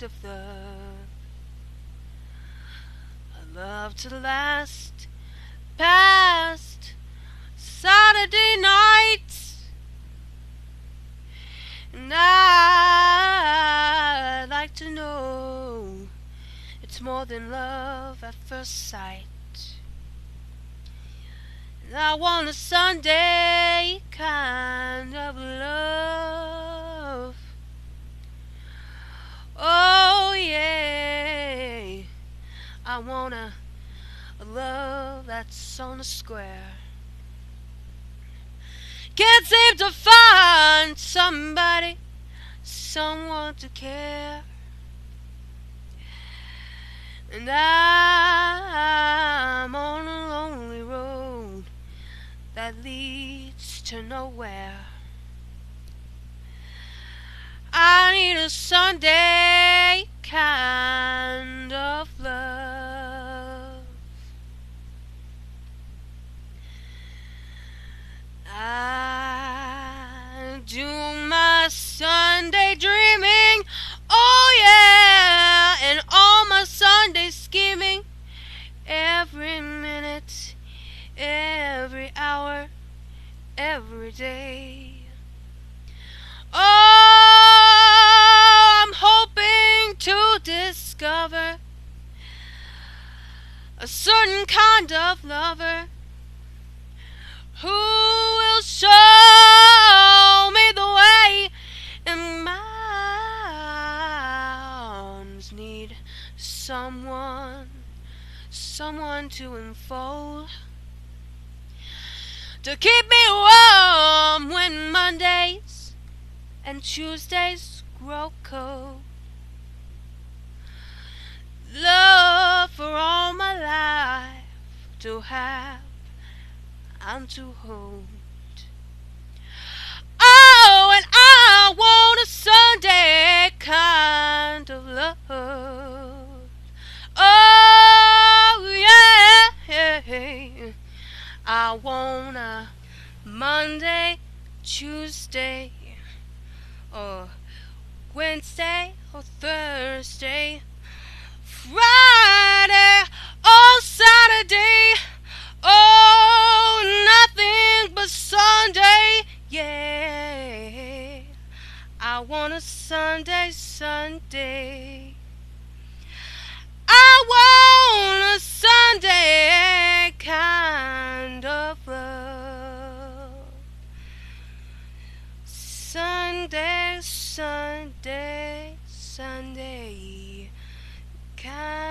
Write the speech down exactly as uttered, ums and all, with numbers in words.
of love, a love to last past Saturday nights. And I'd like to know it's more than love at first sight. And I want a Sunday kind of love. Oh yeah, I want a, a love that's on the square. Can't seem to find somebody, someone to care. And I'm on a lonely road that leads to nowhere. I need a Sunday kind of love. I do my Sunday dreaming, oh yeah, and all my Sunday scheming, every minute, every hour, every day. Oh, I'm hoping to discover a certain kind of lover who will show me the way, and my arms need someone, someone to enfold, to keep me warm when Mondays and Tuesdays grow cold. Love for all my life to have and to hold. Oh, and I want a Sunday kind of love. Oh yeah, I want a Monday, Tuesday, or Wednesday, or Thursday, Friday, or Saturday. Oh, nothing but Sunday, yeah. I want a Sunday, Sunday. I want a Sunday kind of love. Sunday, Sunday, Sunday kind